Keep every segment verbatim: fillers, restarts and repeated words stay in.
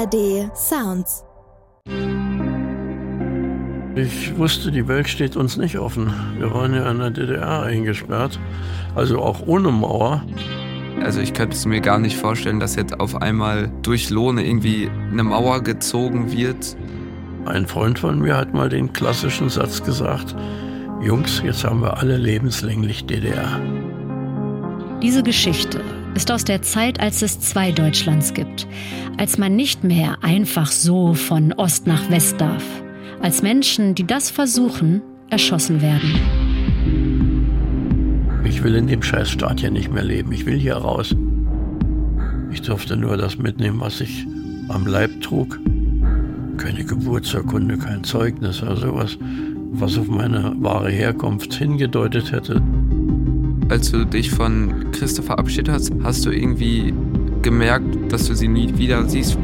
R D Sounds. Ich wusste, die Welt steht uns nicht offen. Wir waren ja in der D D R eingesperrt, also auch ohne Mauer. Also ich könnte es mir gar nicht vorstellen, dass jetzt auf einmal durch Lohne irgendwie eine Mauer gezogen wird. Ein Freund von mir hat mal den klassischen Satz gesagt: Jungs, jetzt haben wir alle lebenslänglich D D R. Diese Geschichte ist aus der Zeit, als es zwei Deutschlands gibt. Als man nicht mehr einfach so von Ost nach West darf. Als Menschen, die das versuchen, erschossen werden. Ich will in dem Scheißstaat hier nicht mehr leben. Ich will hier raus. Ich durfte nur das mitnehmen, was ich am Leib trug. Keine Geburtsurkunde, kein Zeugnis oder sowas, was auf meine wahre Herkunft hingedeutet hätte. Als du dich von Christa verabschiedet hast, hast du irgendwie gemerkt, dass du sie nie wieder siehst?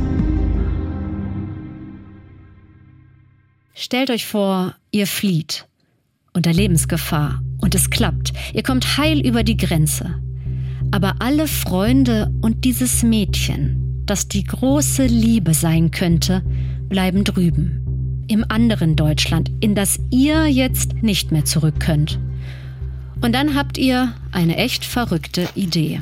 Stellt euch vor, ihr flieht unter Lebensgefahr und es klappt. Ihr kommt heil über die Grenze. Aber alle Freunde und dieses Mädchen, das die große Liebe sein könnte, bleiben drüben. Im anderen Deutschland, in das ihr jetzt nicht mehr zurück könnt. Und dann habt ihr eine echt verrückte Idee.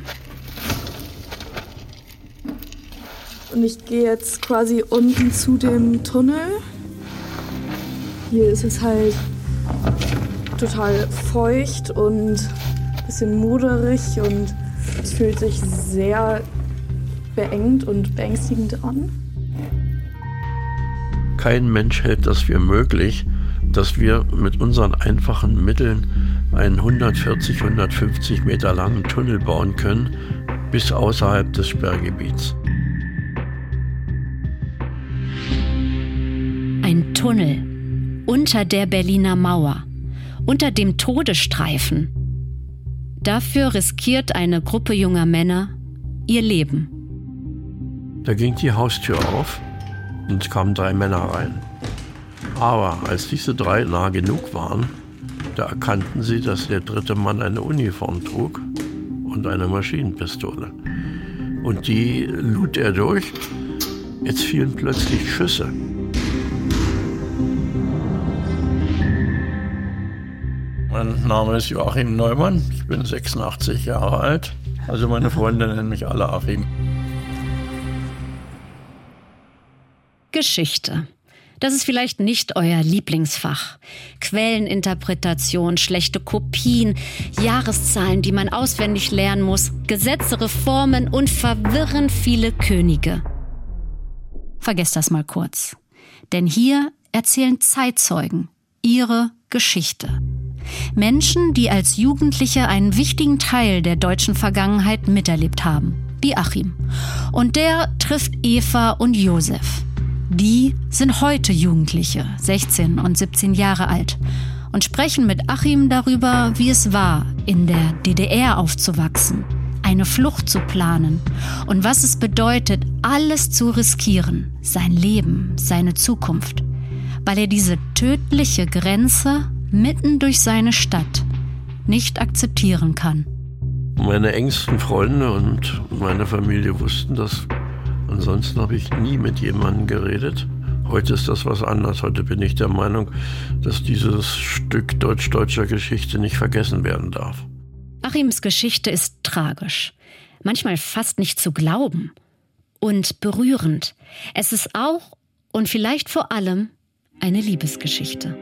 Und ich gehe jetzt quasi unten zu dem Tunnel. Hier ist es halt total feucht und ein bisschen moderig und es fühlt sich sehr beengt und beängstigend an. Kein Mensch hält das für möglich, dass wir mit unseren einfachen Mitteln einen hundertvierzig, hundertfünfzig Meter langen Tunnel bauen können, bis außerhalb des Sperrgebiets. Ein Tunnel unter der Berliner Mauer, unter dem Todesstreifen. Dafür riskiert eine Gruppe junger Männer ihr Leben. Da ging die Haustür auf und es kamen drei Männer rein. Aber als diese drei nah genug waren, da erkannten sie, dass der dritte Mann eine Uniform trug und eine Maschinenpistole. Und die lud er durch. Jetzt fielen plötzlich Schüsse. Mein Name ist Joachim Neumann, ich bin sechsundachtzig Jahre alt. Also meine Freunde nennen mich alle Achim. Geschichte. Das ist vielleicht nicht euer Lieblingsfach. Quelleninterpretation, schlechte Kopien, Jahreszahlen, die man auswendig lernen muss, Gesetze, Reformen und verwirrend viele Könige. Vergesst das mal kurz. Denn hier erzählen Zeitzeugen ihre Geschichte. Menschen, die als Jugendliche einen wichtigen Teil der deutschen Vergangenheit miterlebt haben, wie Achim. Und der trifft Eva und Josef. Die sind heute Jugendliche, sechzehn und siebzehn Jahre alt, und sprechen mit Achim darüber, wie es war, in der D D R aufzuwachsen, eine Flucht zu planen und was es bedeutet, alles zu riskieren, sein Leben, seine Zukunft, weil er diese tödliche Grenze mitten durch seine Stadt nicht akzeptieren kann. Meine engsten Freunde und meine Familie wussten das. Ansonsten habe ich nie mit jemandem geredet. Heute ist das was anderes. Heute bin ich der Meinung, dass dieses Stück deutsch-deutscher Geschichte nicht vergessen werden darf. Achims Geschichte ist tragisch, manchmal fast nicht zu glauben und berührend. Es ist auch und vielleicht vor allem eine Liebesgeschichte.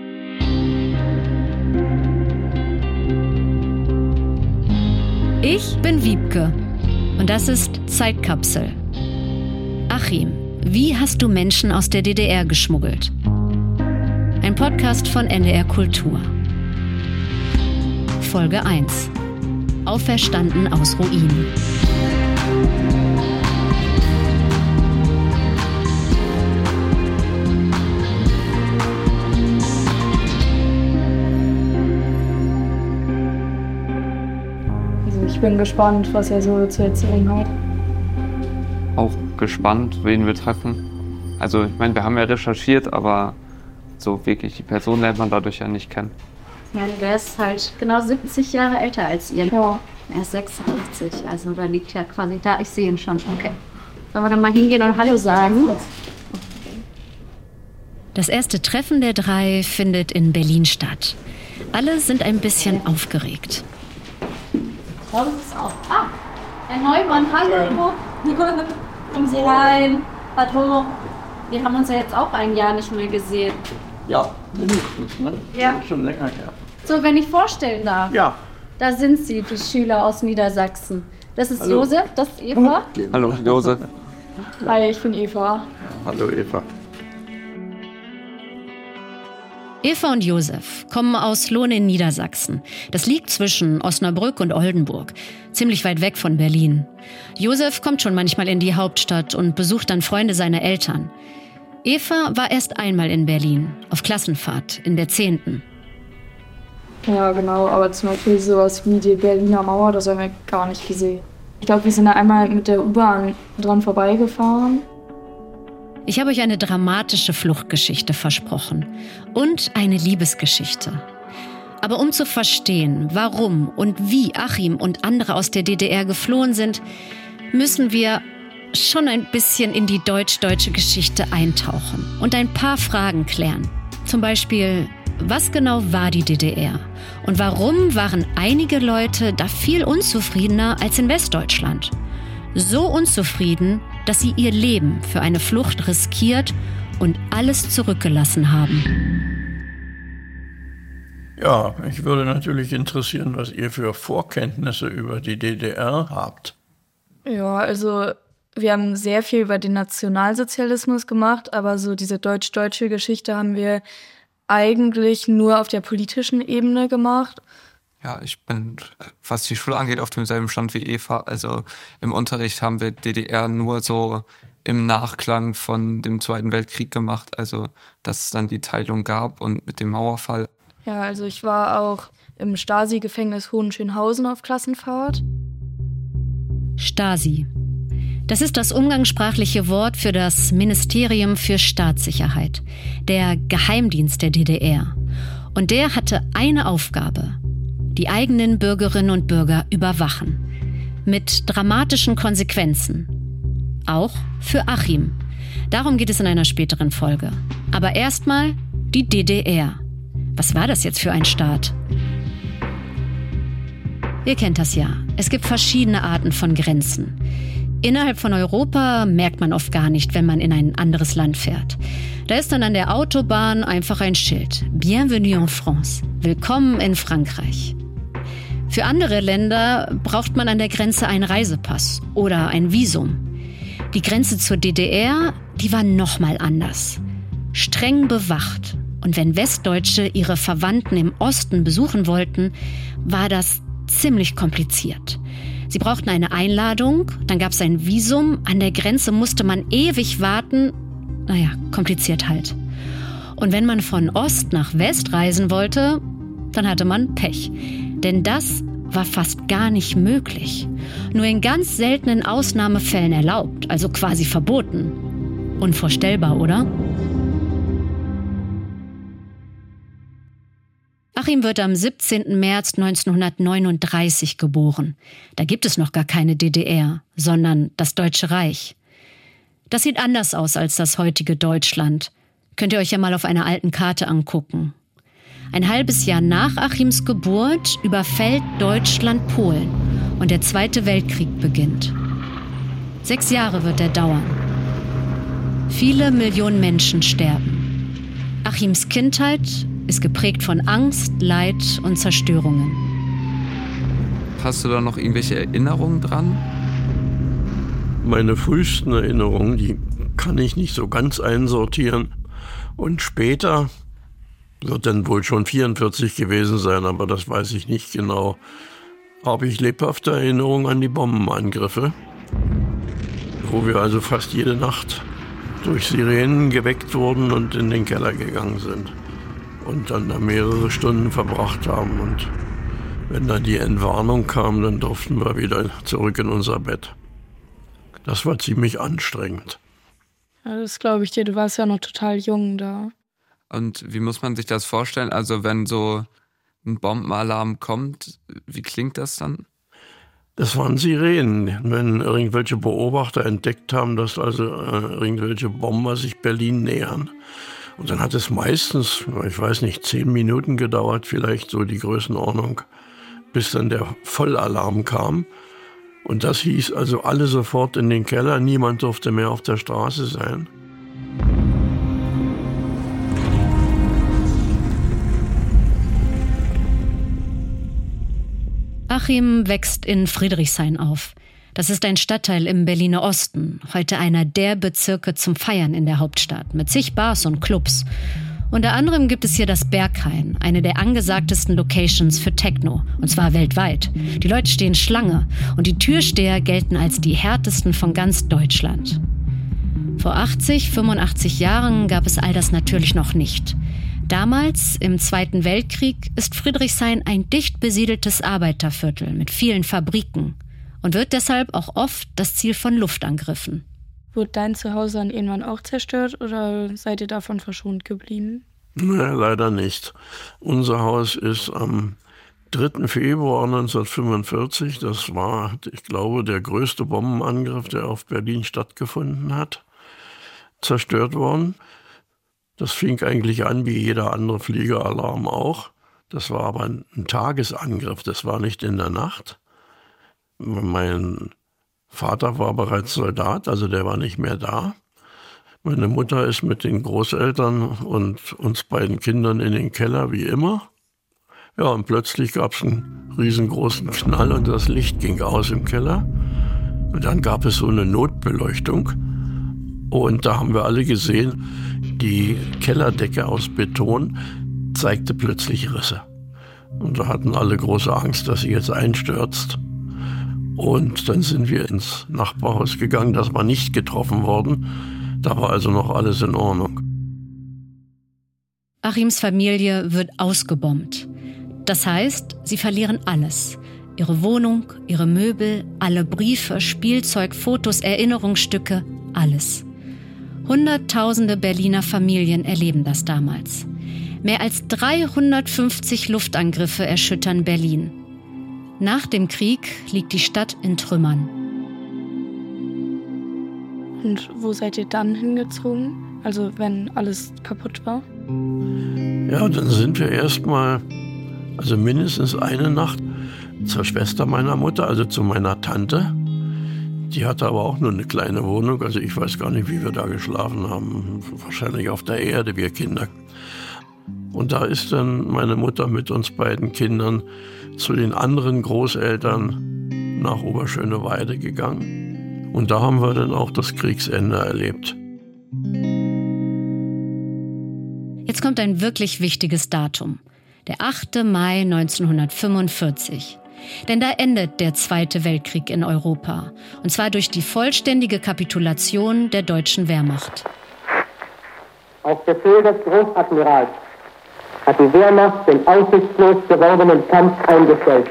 Ich bin Wiebke und das ist Zeitkapsel. Achim, wie hast du Menschen aus der D D R geschmuggelt? Ein Podcast von N D R Kultur. Folge eins. Auferstanden aus Ruinen. Also ich bin gespannt, was er so zu erzählen hat. Auch gespannt, wen wir treffen. Also ich meine, wir haben ja recherchiert, aber so wirklich die Person lernt man dadurch ja nicht kennen. Ja, der ist halt genau siebzig Jahre älter als ihr. Ja. Er ist sechsundachtzig, also da liegt ja quasi da. Ich sehe ihn schon. Okay. Sollen wir dann mal hingehen und Hallo sagen? Das erste Treffen der drei findet in Berlin statt. Alle sind ein bisschen aufgeregt. Ich glaube, es ist auch. Ah, Herr Neumann, hallo. Kommen Sie rein. Hallo. Wir haben uns ja jetzt auch ein Jahr nicht mehr gesehen. Ja, mindestens, ne? Ja. Schon länger her. So, wenn ich vorstellen darf. Ja. Da sind Sie, die Schüler aus Niedersachsen. Das ist Hallo. Josef, das ist Eva. Hallo, Josef. Hi, ich bin Eva. Hallo Eva. Eva und Josef kommen aus Lohn in Niedersachsen. Das liegt zwischen Osnabrück und Oldenburg, ziemlich weit weg von Berlin. Josef kommt schon manchmal in die Hauptstadt und besucht dann Freunde seiner Eltern. Eva war erst einmal in Berlin, auf Klassenfahrt, in der zehnten. Ja, genau, aber zum Beispiel sowas wie die Berliner Mauer, das haben wir gar nicht gesehen. Ich glaube, wir sind da einmal mit der U-Bahn dran vorbeigefahren. Ich habe euch eine dramatische Fluchtgeschichte versprochen und eine Liebesgeschichte. Aber um zu verstehen, warum und wie Achim und andere aus der D D R geflohen sind, müssen wir schon ein bisschen in die deutsch-deutsche Geschichte eintauchen und ein paar Fragen klären. Zum Beispiel, was genau war die D D R? Und warum waren einige Leute da viel unzufriedener als in Westdeutschland? So unzufrieden, dass sie ihr Leben für eine Flucht riskiert und alles zurückgelassen haben. Ja, mich würde natürlich interessieren, was ihr für Vorkenntnisse über die D D R habt. Ja, also wir haben sehr viel über den Nationalsozialismus gemacht, aber so diese deutsch-deutsche Geschichte haben wir eigentlich nur auf der politischen Ebene gemacht. Ja, ich bin, was die Schule angeht, auf demselben Stand wie Eva. Also im Unterricht haben wir D D R nur so im Nachklang von dem Zweiten Weltkrieg gemacht. Also, dass es dann die Teilung gab und mit dem Mauerfall. Ja, also ich war auch im Stasi-Gefängnis Hohenschönhausen auf Klassenfahrt. Stasi. Das ist das umgangssprachliche Wort für das Ministerium für Staatssicherheit, der Geheimdienst der D D R. Und der hatte eine Aufgabe: die eigenen Bürgerinnen und Bürger überwachen. Mit dramatischen Konsequenzen. Auch für Achim. Darum geht es in einer späteren Folge. Aber erstmal die D D R. Was war das jetzt für ein Staat? Ihr kennt das ja. Es gibt verschiedene Arten von Grenzen. Innerhalb von Europa merkt man oft gar nicht, wenn man in ein anderes Land fährt. Da ist dann an der Autobahn einfach ein Schild. Bienvenue en France. Willkommen in Frankreich. Für andere Länder braucht man an der Grenze einen Reisepass oder ein Visum. Die Grenze zur D D R, die war nochmal anders. Streng bewacht. Und wenn Westdeutsche ihre Verwandten im Osten besuchen wollten, war das ziemlich kompliziert. Sie brauchten eine Einladung, dann gab es ein Visum, an der Grenze musste man ewig warten. Naja, kompliziert halt. Und wenn man von Ost nach West reisen wollte, dann hatte man Pech. Denn das war fast gar nicht möglich. Nur in ganz seltenen Ausnahmefällen erlaubt, also quasi verboten. Unvorstellbar, oder? Achim wird am siebzehnten März neunzehnhundertneununddreißig geboren. Da gibt es noch gar keine D D R, sondern das Deutsche Reich. Das sieht anders aus als das heutige Deutschland. Könnt ihr euch ja mal auf einer alten Karte angucken. Ein halbes Jahr nach Achims Geburt überfällt Deutschland Polen und der Zweite Weltkrieg beginnt. Sechs Jahre wird er dauern. Viele Millionen Menschen sterben. Achims Kindheit ist geprägt von Angst, Leid und Zerstörungen. Hast du da noch irgendwelche Erinnerungen dran? Meine frühesten Erinnerungen, die kann ich nicht so ganz einsortieren. Und später wird dann wohl schon vierundvierzig gewesen sein, aber das weiß ich nicht genau. Habe ich lebhafte Erinnerungen an die Bombenangriffe, wo wir also fast jede Nacht durch Sirenen geweckt wurden und in den Keller gegangen sind. Und dann da mehrere Stunden verbracht haben. Und wenn dann die Entwarnung kam, dann durften wir wieder zurück in unser Bett. Das war ziemlich anstrengend. Ja, das glaube ich dir, du warst ja noch total jung da. Und wie muss man sich das vorstellen? Also wenn so ein Bombenalarm kommt, wie klingt das dann? Das waren Sirenen, wenn irgendwelche Beobachter entdeckt haben, dass also äh, irgendwelche Bomber sich Berlin nähern. Und dann hat es meistens, ich weiß nicht, zehn Minuten gedauert, vielleicht so die Größenordnung, bis dann der Vollalarm kam. Und das hieß also alle sofort in den Keller, niemand durfte mehr auf der Straße sein. Achim wächst in Friedrichshain auf. Das ist ein Stadtteil im Berliner Osten, heute einer der Bezirke zum Feiern in der Hauptstadt, mit zig Bars und Clubs. Unter anderem gibt es hier das Berghain, eine der angesagtesten Locations für Techno, und zwar weltweit. Die Leute stehen Schlange und die Türsteher gelten als die härtesten von ganz Deutschland. Vor achtzig, fünfundachtzig Jahren gab es all das natürlich noch nicht. Damals, im Zweiten Weltkrieg, ist Friedrichshain ein dicht besiedeltes Arbeiterviertel mit vielen Fabriken und wird deshalb auch oft das Ziel von Luftangriffen. Wurde dein Zuhause dann irgendwann auch zerstört oder seid ihr davon verschont geblieben? Nee, leider nicht. Unser Haus ist am dritten Februar neunzehnhundertfünfundvierzig, das war, ich glaube, der größte Bombenangriff, der auf Berlin stattgefunden hat, zerstört worden. Das fing eigentlich an wie jeder andere Fliegeralarm auch. Das war aber ein Tagesangriff, das war nicht in der Nacht. Mein Vater war bereits Soldat, also der war nicht mehr da. Meine Mutter ist mit den Großeltern und uns beiden Kindern in den Keller, wie immer. Ja, und plötzlich gab es einen riesengroßen Knall und das Licht ging aus im Keller. Und dann gab es so eine Notbeleuchtung. Und da haben wir alle gesehen, die Kellerdecke aus Beton zeigte plötzlich Risse. Und da hatten alle große Angst, dass sie jetzt einstürzt. Und dann sind wir ins Nachbarhaus gegangen, das war nicht getroffen worden. Da war also noch alles in Ordnung. Achims Familie wird ausgebombt. Das heißt, sie verlieren alles. Ihre Wohnung, ihre Möbel, alle Briefe, Spielzeug, Fotos, Erinnerungsstücke, alles. Hunderttausende Berliner Familien erleben das damals. Mehr als dreihundertfünfzig Luftangriffe erschüttern Berlin. Nach dem Krieg liegt die Stadt in Trümmern. Und wo seid ihr dann hingezogen? Also wenn alles kaputt war? Ja, dann sind wir erstmal, also mindestens eine Nacht zur Schwester meiner Mutter, also zu meiner Tante. Die hatte aber auch nur eine kleine Wohnung, also ich weiß gar nicht, wie wir da geschlafen haben. Wahrscheinlich auf der Erde, wir Kinder. Und da ist dann meine Mutter mit uns beiden Kindern zu den anderen Großeltern nach Oberschöneweide gegangen. Und da haben wir dann auch das Kriegsende erlebt. Jetzt kommt ein wirklich wichtiges Datum. Der achte Mai neunzehnhundertfünfundvierzig. Denn da endet der Zweite Weltkrieg in Europa. Und zwar durch die vollständige Kapitulation der deutschen Wehrmacht. Auf Befehl des Großadmirals hat die Wehrmacht den aussichtslos gewordenen Kampf eingestellt.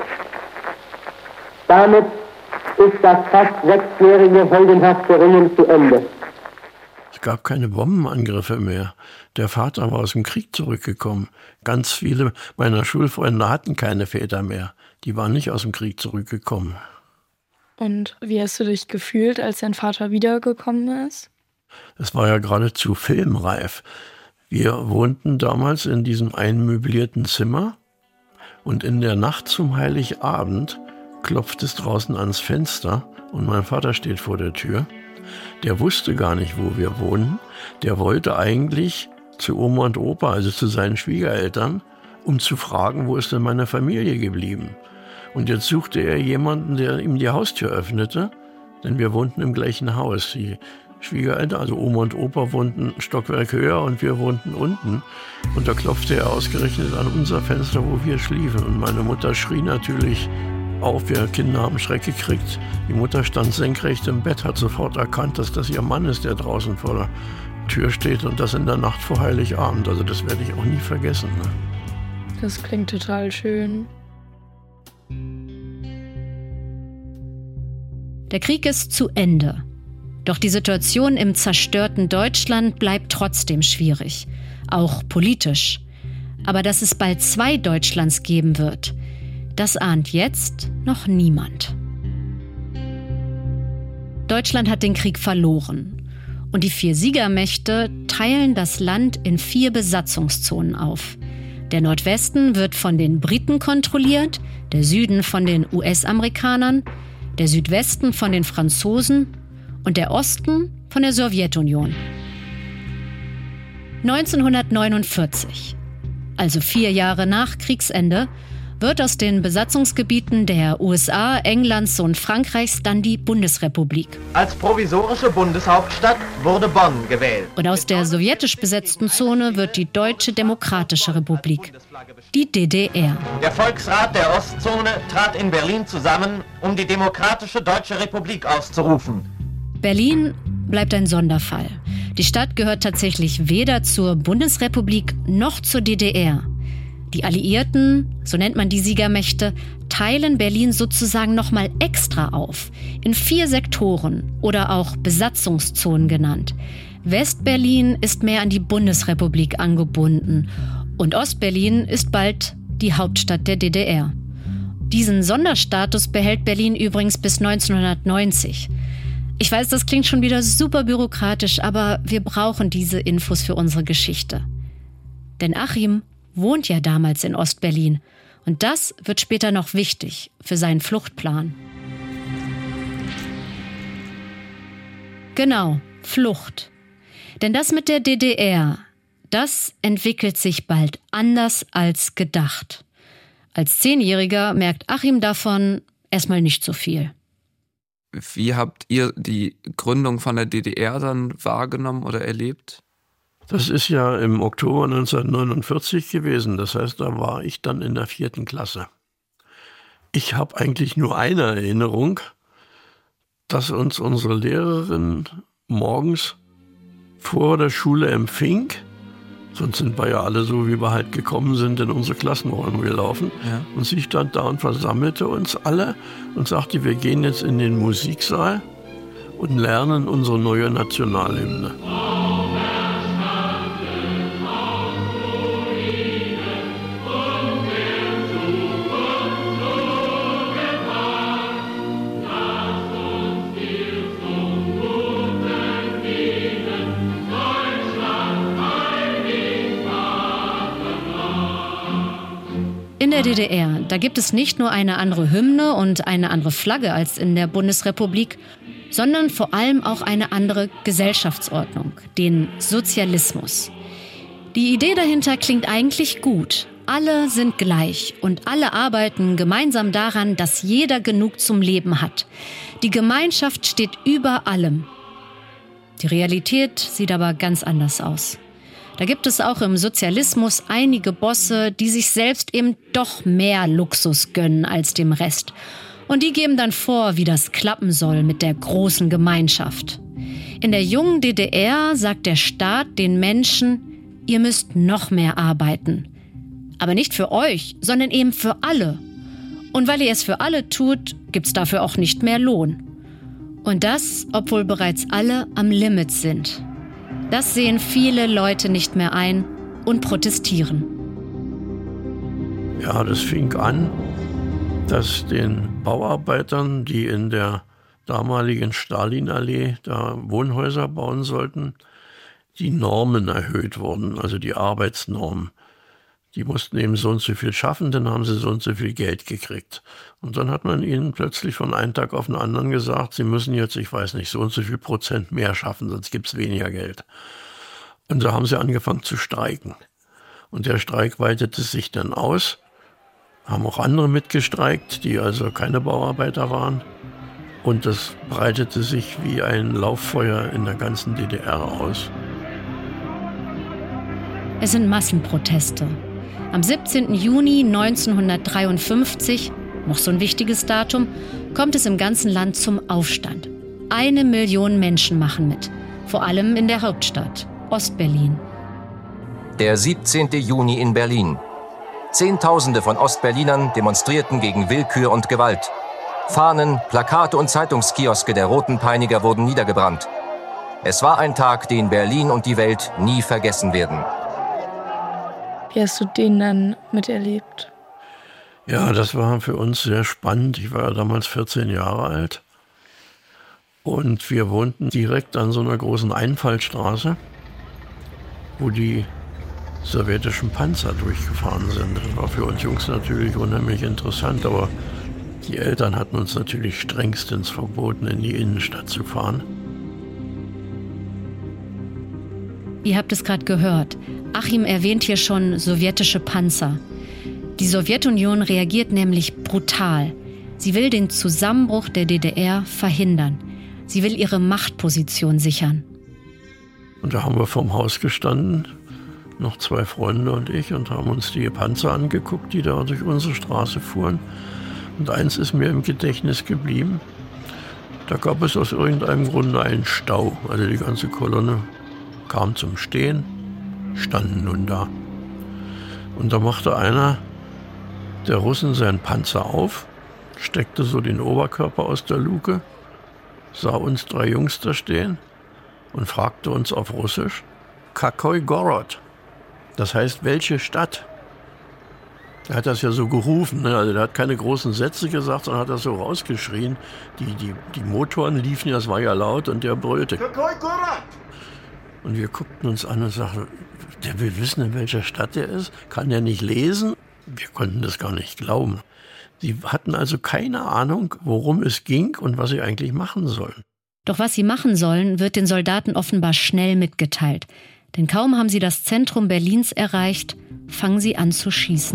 Damit ist das fast sechsjährige heldenhafte Ringen zu Ende. Es gab keine Bombenangriffe mehr. Der Vater war aus dem Krieg zurückgekommen. Ganz viele meiner Schulfreunde hatten keine Väter mehr. Die waren nicht aus dem Krieg zurückgekommen. Und wie hast du dich gefühlt, als dein Vater wiedergekommen ist? Es war ja geradezu filmreif. Wir wohnten damals in diesem einmöblierten Zimmer und in der Nacht zum Heiligabend klopft es draußen ans Fenster und mein Vater steht vor der Tür. Der wusste gar nicht, wo wir wohnen. Der wollte eigentlich zu Oma und Opa, also zu seinen Schwiegereltern, um zu fragen, wo ist denn meine Familie geblieben? Und jetzt suchte er jemanden, der ihm die Haustür öffnete, denn wir wohnten im gleichen Haus. Die Schwiegereltern, also Oma und Opa, wohnten ein Stockwerk höher und wir wohnten unten. Und da klopfte er ausgerechnet an unser Fenster, wo wir schliefen. Und meine Mutter schrie natürlich auf, wir Kinder haben Schreck gekriegt. Die Mutter stand senkrecht im Bett, hat sofort erkannt, dass das ihr Mann ist, der draußen vor der Tür steht und das in der Nacht vor Heiligabend. Also das werde ich auch nie vergessen. Ne? Das klingt total schön. Der Krieg ist zu Ende. Doch die Situation im zerstörten Deutschland bleibt trotzdem schwierig, auch politisch. Aber dass es bald zwei Deutschlands geben wird, das ahnt jetzt noch niemand. Deutschland hat den Krieg verloren. Und die vier Siegermächte teilen das Land in vier Besatzungszonen auf. Der Nordwesten wird von den Briten kontrolliert, der Süden von den U S-Amerikanern, der Südwesten von den Franzosen und der Osten von der Sowjetunion. neunzehnhundertneunundvierzig, also vier Jahre nach Kriegsende, wird aus den Besatzungsgebieten der U S A, Englands und Frankreichs dann die Bundesrepublik. Als provisorische Bundeshauptstadt wurde Bonn gewählt. Und aus der sowjetisch besetzten Zone wird die Deutsche Demokratische Republik, die D D R. Der Volksrat der Ostzone trat in Berlin zusammen, um die Demokratische Deutsche Republik auszurufen. Berlin bleibt ein Sonderfall. Die Stadt gehört tatsächlich weder zur Bundesrepublik noch zur D D R. Die Alliierten, so nennt man die Siegermächte, teilen Berlin sozusagen nochmal extra auf, in vier Sektoren oder auch Besatzungszonen genannt. West-Berlin ist mehr an die Bundesrepublik angebunden und Ost-Berlin ist bald die Hauptstadt der D D R. Diesen Sonderstatus behält Berlin übrigens bis neunzehnhundertneunzig. Ich weiß, das klingt schon wieder super bürokratisch, aber wir brauchen diese Infos für unsere Geschichte. Denn Achim wohnt ja damals in Ost-Berlin und das wird später noch wichtig für seinen Fluchtplan. Genau, Flucht. Denn das mit der D D R, das entwickelt sich bald anders als gedacht. Als Zehnjähriger merkt Achim davon erstmal nicht so viel. Wie habt ihr die Gründung von der D D R dann wahrgenommen oder erlebt? Das ist ja im Oktober neunzehnhundertneunundvierzig gewesen. Das heißt, da war ich dann in der vierten Klasse. Ich habe eigentlich nur eine Erinnerung, dass uns unsere Lehrerin morgens vor der Schule empfing. Sonst sind wir ja alle so, wie wir halt gekommen sind, in unsere Klassenräume gelaufen. Ja. Und sie stand da und versammelte uns alle und sagte, wir gehen jetzt in den Musiksaal und lernen unsere neue Nationalhymne. In der D D R, da gibt es nicht nur eine andere Hymne und eine andere Flagge als in der Bundesrepublik, sondern vor allem auch eine andere Gesellschaftsordnung, den Sozialismus. Die Idee dahinter klingt eigentlich gut. Alle sind gleich und alle arbeiten gemeinsam daran, dass jeder genug zum Leben hat. Die Gemeinschaft steht über allem. Die Realität sieht aber ganz anders aus. Da gibt es auch im Sozialismus einige Bosse, die sich selbst eben doch mehr Luxus gönnen als dem Rest. Und die geben dann vor, wie das klappen soll mit der großen Gemeinschaft. In der jungen D D R sagt der Staat den Menschen, ihr müsst noch mehr arbeiten. Aber nicht für euch, sondern eben für alle. Und weil ihr es für alle tut, gibt's dafür auch nicht mehr Lohn. Und das, obwohl bereits alle am Limit sind. Das sehen viele Leute nicht mehr ein und protestieren. Ja, das fing an, dass den Bauarbeitern, die in der damaligen Stalinallee da Wohnhäuser bauen sollten, die Normen erhöht wurden, also die Arbeitsnormen. Die mussten eben so und so viel schaffen, dann haben sie so und so viel Geld gekriegt. Und dann hat man ihnen plötzlich von einem Tag auf den anderen gesagt, sie müssen jetzt, ich weiß nicht, so und so viel Prozent mehr schaffen, sonst gibt es weniger Geld. Und da haben sie angefangen zu streiken. Und der Streik weitete sich dann aus. Haben auch andere mitgestreikt, die also keine Bauarbeiter waren. Und das breitete sich wie ein Lauffeuer in der ganzen D D R aus. Es sind Massenproteste. Am siebzehnten Juni neunzehnhundertdreiundfünfzig, noch so ein wichtiges Datum, kommt es im ganzen Land zum Aufstand. Eine Million Menschen machen mit, vor allem in der Hauptstadt, Ostberlin. Der siebzehnten Juni in Berlin. Zehntausende von Ostberlinern demonstrierten gegen Willkür und Gewalt. Fahnen, Plakate und Zeitungskioske der Roten Peiniger wurden niedergebrannt. Es war ein Tag, den Berlin und die Welt nie vergessen werden. Wie hast du den dann miterlebt? Ja, das war für uns sehr spannend. Ich war ja damals vierzehn Jahre alt. Und wir wohnten direkt an so einer großen Einfallstraße, wo die sowjetischen Panzer durchgefahren sind. Das war für uns Jungs natürlich unheimlich interessant, aber die Eltern hatten uns natürlich strengstens verboten, in die Innenstadt zu fahren. Ihr habt es gerade gehört. Achim erwähnt hier schon sowjetische Panzer. Die Sowjetunion reagiert nämlich brutal. Sie will den Zusammenbruch der D D R verhindern. Sie will ihre Machtposition sichern. Und da haben wir vorm Haus gestanden, noch zwei Freunde und ich, und haben uns die Panzer angeguckt, die da durch unsere Straße fuhren. Und eins ist mir im Gedächtnis geblieben. Da gab es aus irgendeinem Grunde einen Stau. Also die ganze Kolonne kam zum Stehen, standen nun da. Und da machte einer der Russen seinen Panzer auf, steckte so den Oberkörper aus der Luke, sah uns drei Jungs da stehen und fragte uns auf Russisch, Kakoi Gorod? Das heißt, welche Stadt? Er hat das ja so gerufen, ne? Also er hat keine großen Sätze gesagt, sondern hat das so rausgeschrien. Die, die, die Motoren liefen ja, es war ja laut, und der brüllte. Kakoi Gorod! Und wir guckten uns an und sagten, der will wissen, in welcher Stadt er ist? Kann der nicht lesen? Wir konnten das gar nicht glauben. Sie hatten also keine Ahnung, worum es ging und was sie eigentlich machen sollen. Doch was sie machen sollen, wird den Soldaten offenbar schnell mitgeteilt. Denn kaum haben sie das Zentrum Berlins erreicht, fangen sie an zu schießen.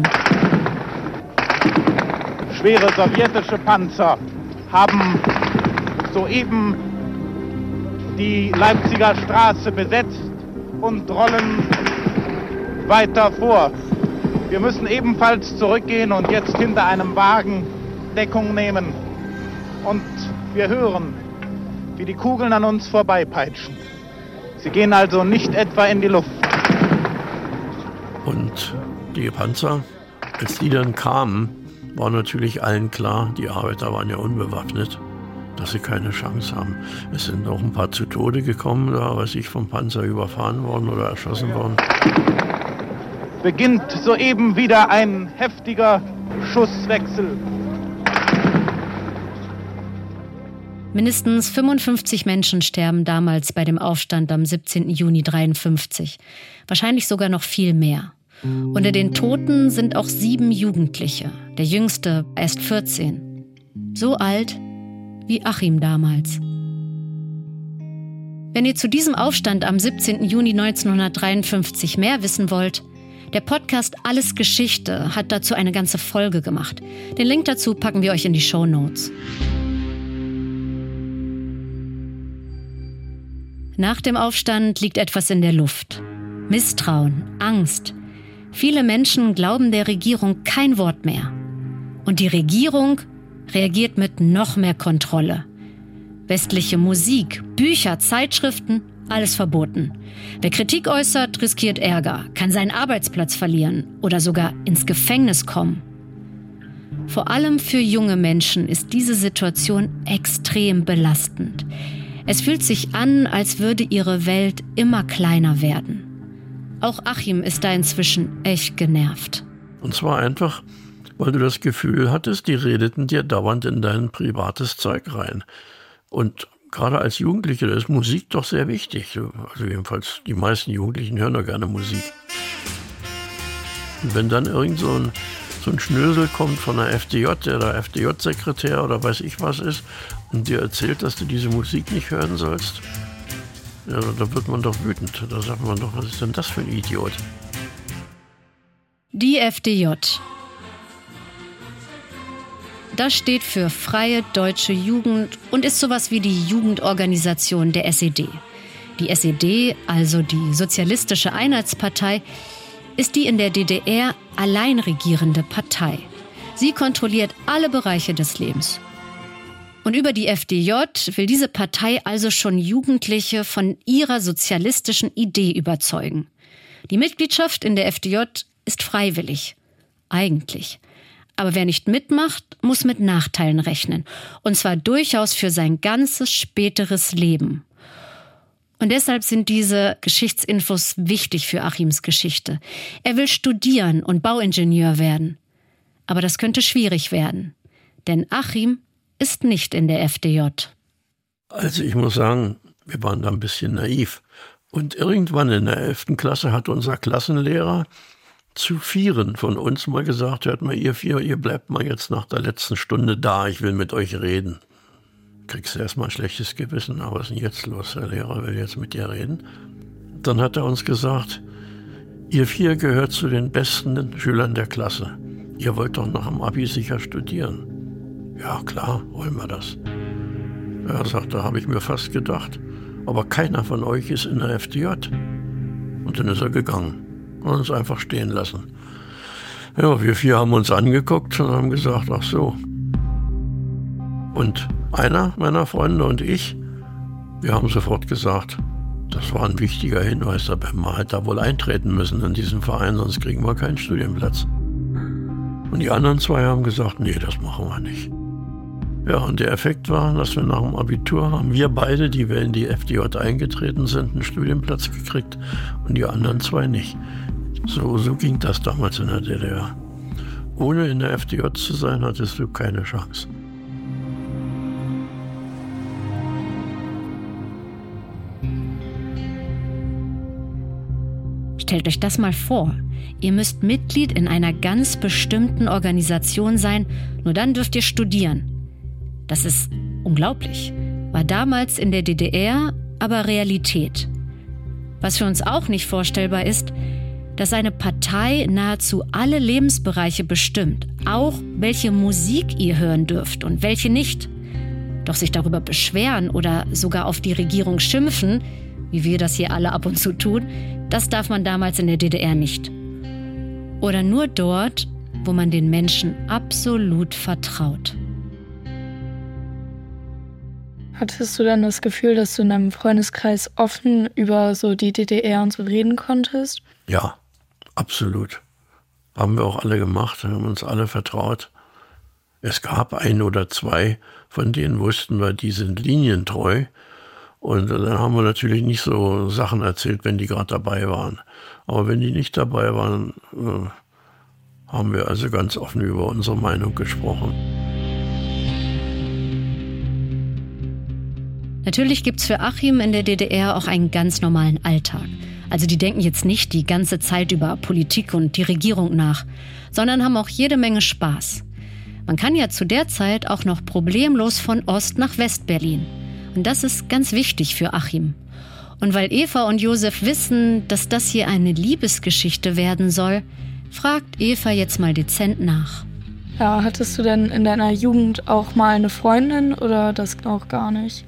Schwere sowjetische Panzer haben soeben die Leipziger Straße besetzt und rollen weiter vor. Wir müssen ebenfalls zurückgehen und jetzt hinter einem Wagen Deckung nehmen. Und wir hören, wie die Kugeln an uns vorbeipeitschen. Sie gehen also nicht etwa in die Luft. Und die Panzer, als die dann kamen, war natürlich allen klar, die Arbeiter waren ja unbewaffnet, dass sie keine Chance haben. Es sind auch ein paar zu Tode gekommen, da weiß ich, vom Panzer überfahren worden oder erschossen worden. Beginnt soeben wieder ein heftiger Schusswechsel. Mindestens fünfundfünfzig Menschen sterben damals bei dem Aufstand am siebzehnten Juni neunzehnhundertdreiundfünfzig. Wahrscheinlich sogar noch viel mehr. Unter den Toten sind auch sieben Jugendliche. Der jüngste erst vierzehn. So alt wie Achim damals. Wenn ihr zu diesem Aufstand am siebzehnten Juni neunzehnhundertdreiundfünfzig mehr wissen wollt, der Podcast Alles Geschichte hat dazu eine ganze Folge gemacht. Den Link dazu packen wir euch in die Shownotes. Nach dem Aufstand liegt etwas in der Luft. Misstrauen, Angst. Viele Menschen glauben der Regierung kein Wort mehr. Und die Regierung reagiert mit noch mehr Kontrolle. Westliche Musik, Bücher, Zeitschriften, alles verboten. Wer Kritik äußert, riskiert Ärger, kann seinen Arbeitsplatz verlieren oder sogar ins Gefängnis kommen. Vor allem für junge Menschen ist diese Situation extrem belastend. Es fühlt sich an, als würde ihre Welt immer kleiner werden. Auch Achim ist da inzwischen echt genervt. Und zwar einfach, weil du das Gefühl hattest, die redeten dir dauernd in dein privates Zeug rein. Und gerade als Jugendliche, da ist Musik doch sehr wichtig. Also jedenfalls, die meisten Jugendlichen hören doch gerne Musik. Und wenn dann irgend so ein, so ein Schnösel kommt von der F D J, der der F D J-Sekretär oder weiß ich was ist, und dir erzählt, dass du diese Musik nicht hören sollst, ja, da wird man doch wütend. Da sagt man doch, was ist denn das für ein Idiot? Die F D J. Das steht für Freie Deutsche Jugend und ist sowas wie die Jugendorganisation der S E D. Die S E D, also die Sozialistische Einheitspartei, ist die in der D D R allein regierende Partei. Sie kontrolliert alle Bereiche des Lebens. Und über die F D J will diese Partei also schon Jugendliche von ihrer sozialistischen Idee überzeugen. Die Mitgliedschaft in der F D J ist freiwillig. Eigentlich. Aber wer nicht mitmacht, muss mit Nachteilen rechnen. Und zwar durchaus für sein ganzes späteres Leben. Und deshalb sind diese Geschichtsinfos wichtig für Achims Geschichte. Er will studieren und Bauingenieur werden. Aber das könnte schwierig werden. Denn Achim ist nicht in der F D J. Also ich muss sagen, wir waren da ein bisschen naiv. Und irgendwann in der elften Klasse hat unser Klassenlehrer zu vieren von uns mal gesagt, hört mal, ihr vier, ihr bleibt mal jetzt nach der letzten Stunde da, ich will mit euch reden. Kriegst du erstmal ein schlechtes Gewissen, aber was ist denn jetzt los? Der Lehrer will jetzt mit dir reden. Dann hat er uns gesagt, ihr vier gehört zu den besten Schülern der Klasse. Ihr wollt doch nach dem Abi sicher studieren. Ja, klar, wollen wir das. Er sagt, da habe ich mir fast gedacht. Aber keiner von euch ist in der F D J. Und dann ist er gegangen und uns einfach stehen lassen. Ja, wir vier haben uns angeguckt und haben gesagt, ach so. Und einer meiner Freunde und ich, wir haben sofort gesagt, das war ein wichtiger Hinweis, da werden wir halt da wohl eintreten müssen in diesen Verein, sonst kriegen wir keinen Studienplatz. Und die anderen zwei haben gesagt, nee, das machen wir nicht. Ja, und der Effekt war, dass wir nach dem Abitur haben wir beide, die wir in die F D J eingetreten sind, einen Studienplatz gekriegt und die anderen zwei nicht. So, so ging das damals in der D D R. Ohne in der F D J zu sein, hattest du keine Chance. Stellt euch das mal vor. Ihr müsst Mitglied in einer ganz bestimmten Organisation sein, nur dann dürft ihr studieren. Das ist unglaublich. War damals in der D D R aber Realität. Was für uns auch nicht vorstellbar ist, dass eine Partei nahezu alle Lebensbereiche bestimmt, auch welche Musik ihr hören dürft und welche nicht. Doch sich darüber beschweren oder sogar auf die Regierung schimpfen, wie wir das hier alle ab und zu tun, das darf man damals in der D D R nicht. Oder nur dort, wo man den Menschen absolut vertraut. Hattest du dann das Gefühl, dass du in deinem Freundeskreis offen über so die D D R und so reden konntest? Ja, absolut. Haben wir auch alle gemacht, haben uns alle vertraut. Es gab ein oder zwei, von denen wussten wir, die sind linientreu. Und dann haben wir natürlich nicht so Sachen erzählt, wenn die gerade dabei waren. Aber wenn die nicht dabei waren, äh, haben wir also ganz offen über unsere Meinung gesprochen. Natürlich gibt's für Achim in der D D R auch einen ganz normalen Alltag. Also die denken jetzt nicht die ganze Zeit über Politik und die Regierung nach, sondern haben auch jede Menge Spaß. Man kann ja zu der Zeit auch noch problemlos von Ost nach West-Berlin. Und das ist ganz wichtig für Achim. Und weil Eva und Josef wissen, dass das hier eine Liebesgeschichte werden soll, fragt Eva jetzt mal dezent nach. Ja, hattest du denn in deiner Jugend auch mal eine Freundin oder das auch gar nicht?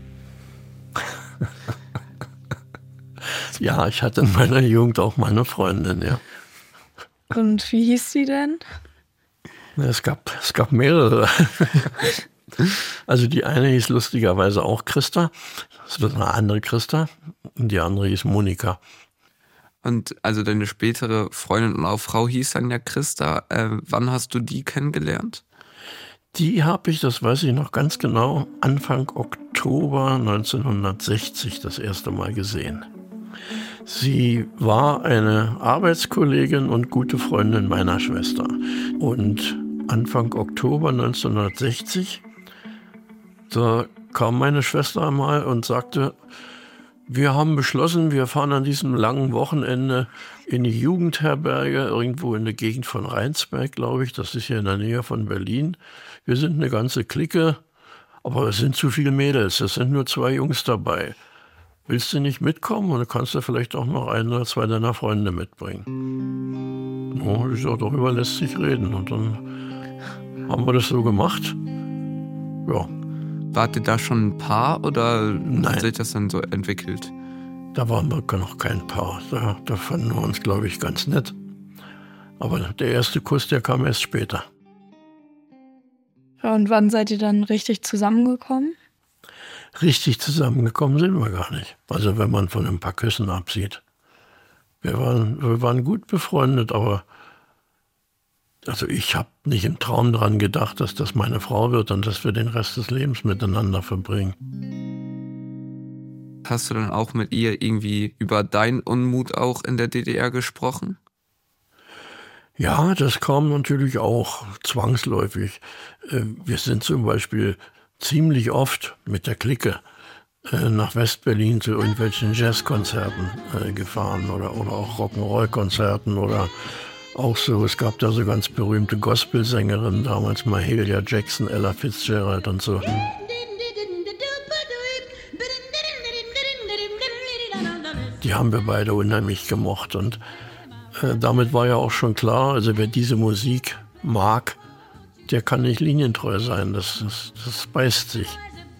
Ja, ich hatte in meiner Jugend auch mal eine Freundin, ja. Und wie hieß sie denn? Es gab, es gab mehrere. Also die eine hieß lustigerweise auch Christa, das wird eine andere Christa, und die andere hieß Monika. Und also deine spätere Freundin und auch Frau hieß dann ja Christa. Äh, wann hast du die kennengelernt? Die habe ich, das weiß ich noch ganz genau, Anfang Oktober neunzehnhundertsechzig das erste Mal gesehen. Sie war eine Arbeitskollegin und gute Freundin meiner Schwester. Und Anfang Oktober neunzehnhundertsechzig, da kam meine Schwester mal und sagte, wir haben beschlossen, wir fahren an diesem langen Wochenende in die Jugendherberge, irgendwo in der Gegend von Rheinsberg, glaube ich. Das ist hier in der Nähe von Berlin. Wir sind eine ganze Clique, aber es sind zu viele Mädels, es sind nur zwei Jungs dabei. Willst du nicht mitkommen? Und dann kannst du vielleicht auch noch ein oder zwei deiner Freunde mitbringen. Oh, ich sag, darüber lässt sich reden. Und dann haben wir das so gemacht. Ja. Wart ihr da schon ein Paar oder Nein. hat sich das dann so entwickelt? Da waren wir noch kein Paar. Da, da fanden wir uns, glaube ich, ganz nett. Aber der erste Kuss, der kam erst später. Ja, und wann seid ihr dann richtig zusammengekommen? Richtig zusammengekommen sind wir gar nicht. Also wenn man von ein paar Küssen absieht. Wir waren, wir waren gut befreundet, aber also ich habe nicht im Traum daran gedacht, dass das meine Frau wird und dass wir den Rest des Lebens miteinander verbringen. Hast du dann auch mit ihr irgendwie über deinen Unmut auch in der D D R gesprochen? Ja, das kam natürlich auch zwangsläufig. Wir sind zum Beispiel ziemlich oft mit der Clique äh, nach West-Berlin zu irgendwelchen Jazzkonzerten äh, gefahren oder, oder auch Rock'n'Roll-Konzerten oder auch so, es gab da so ganz berühmte Gospelsängerinnen, damals Mahalia Jackson, Ella Fitzgerald und so. Die haben wir beide unheimlich gemocht und äh, damit war ja auch schon klar, also wer diese Musik mag, der kann nicht linientreu sein, das, das, das beißt sich.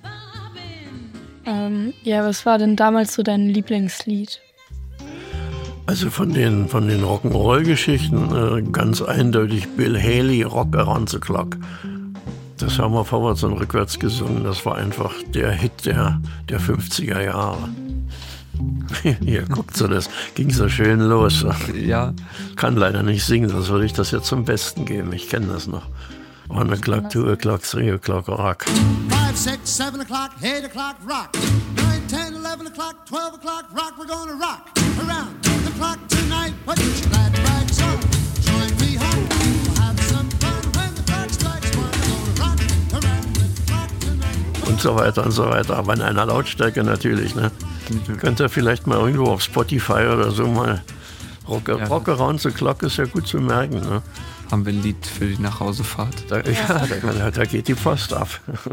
Ähm, ja, was war denn damals so dein Lieblingslied? Also von den, von den Rock'n'Roll-Geschichten äh, ganz eindeutig Bill Haley, Rock Around the Clock. Das haben wir vorwärts und rückwärts gesungen. Das war einfach der Hit der, der fünfziger Jahre. Hier, guckt so, das ging so schön los. Ja. Kann leider nicht singen, sonst würde ich das jetzt zum Besten geben. Ich kenne das noch. One o'clock, two o'clock, three o'clock, rock. Five, six, seven o'clock, eight o'clock, rock. Nine, ten, eleven o'clock, twelve o'clock, rock. We're gonna rock around the clock tonight. Put your glad rags on. Join me home. We'll have some fun when the clock strikes one. We're gonna rock around the clock tonight. Und so weiter und so weiter. Aber in einer Lautstärke natürlich, ne? Könnt ihr vielleicht mal irgendwo auf Spotify oder so mal Rock, ja. Rock Around the Clock ist ja gut zu merken, ne? Haben wir ein Lied für die Nachhausefahrt? Da, ja, da, da geht die Post ab.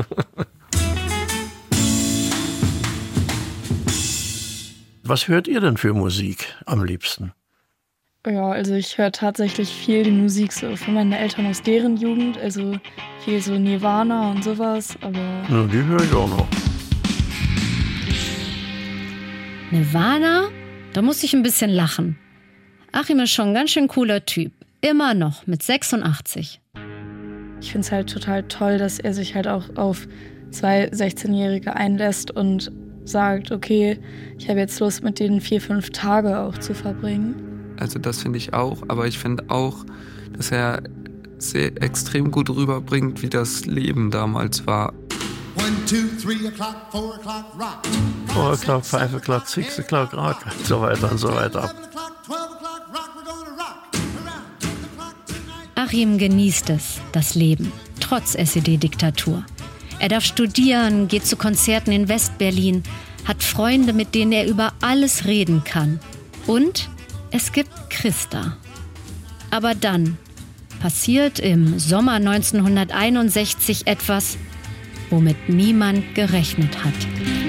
Was hört ihr denn für Musik am liebsten? Ja, also ich höre tatsächlich viel die Musik so von meinen Eltern aus deren Jugend, also viel so Nirvana und sowas, aber... Ja, die höre ich auch noch. Nirvana? Da muss ich ein bisschen lachen. Achim ist schon ein ganz schön cooler Typ. Immer noch, mit sechsundachtzig. Ich finde es halt total toll, dass er sich halt auch auf zwei sechzehnjährige einlässt und sagt, okay, ich habe jetzt Lust, mit denen vier, fünf Tage auch zu verbringen. Also das finde ich auch, aber ich finde auch, dass er sehr extrem gut rüberbringt, wie das Leben damals war. One, two, three o'clock, four o'clock, rock. Four o'clock, five o'clock, six o'clock, rock. Und so weiter und so weiter. Achim genießt es, das Leben, trotz S E D-Diktatur. Er darf studieren, geht zu Konzerten in West-Berlin, hat Freunde, mit denen er über alles reden kann. Und es gibt Christa. Aber dann passiert im Sommer neunzehnhunderteinundsechzig etwas, womit niemand gerechnet hat.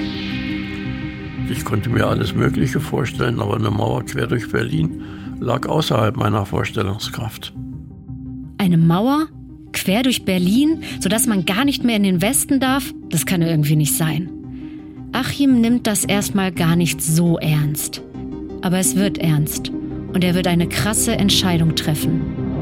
Ich konnte mir alles Mögliche vorstellen, aber eine Mauer quer durch Berlin lag außerhalb meiner Vorstellungskraft. Eine Mauer quer durch Berlin, sodass man gar nicht mehr in den Westen darf? Das kann ja irgendwie nicht sein. Achim nimmt das erstmal gar nicht so ernst. Aber es wird ernst. Und er wird eine krasse Entscheidung treffen.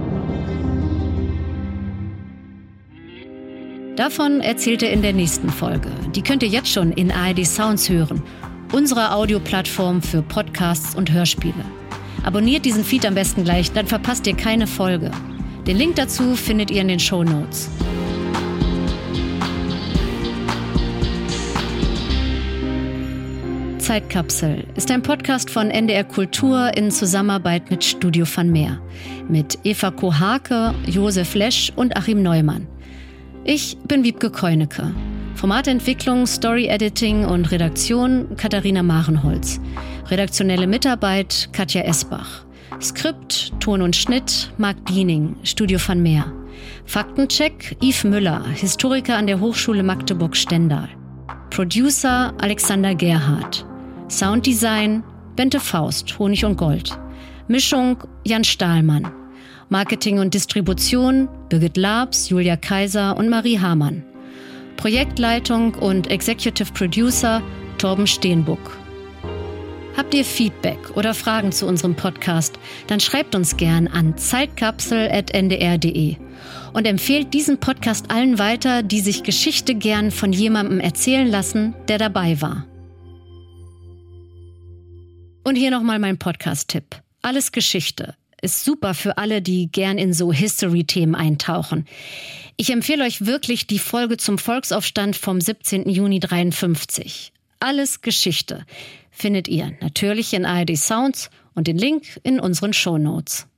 Davon erzählt er in der nächsten Folge. Die könnt ihr jetzt schon in A R D Sounds hören. Unsere Audioplattform für Podcasts und Hörspiele. Abonniert diesen Feed am besten gleich, dann verpasst ihr keine Folge. Den Link dazu findet ihr in den Shownotes. Zeitkapsel ist ein Podcast von N D R Kultur in Zusammenarbeit mit Studio van Meer. Mit Eva Kohake, Josef Lesch und Achim Neumann. Ich bin Wiebke Keunecke. Formatentwicklung, Story-Editing und Redaktion Katharina Marenholz. Redaktionelle Mitarbeit Katja Esbach. Skript, Ton und Schnitt Marc Diening, Studio van Meer. Faktencheck Yves Müller, Historiker an der Hochschule Magdeburg-Stendal. Producer Alexander Gerhardt. Sounddesign Bente Faust, Honig und Gold. Mischung Jan Stahlmann. Marketing und Distribution Birgit Labs, Julia Kaiser und Marie Hamann. Projektleitung und Executive Producer Torben Steenbuck. Habt ihr Feedback oder Fragen zu unserem Podcast, dann schreibt uns gern an zeitkapsel at n d r punkt d e und empfehlt diesen Podcast allen weiter, die sich Geschichte gern von jemandem erzählen lassen, der dabei war. Und hier nochmal mein Podcast-Tipp. Alles Geschichte ist super für alle, die gern in so History-Themen eintauchen. Ich empfehle euch wirklich die Folge zum Volksaufstand vom siebzehnten Juni dreiundfünfzig. Alles Geschichte findet ihr natürlich in A R D Sounds und den Link in unseren Shownotes.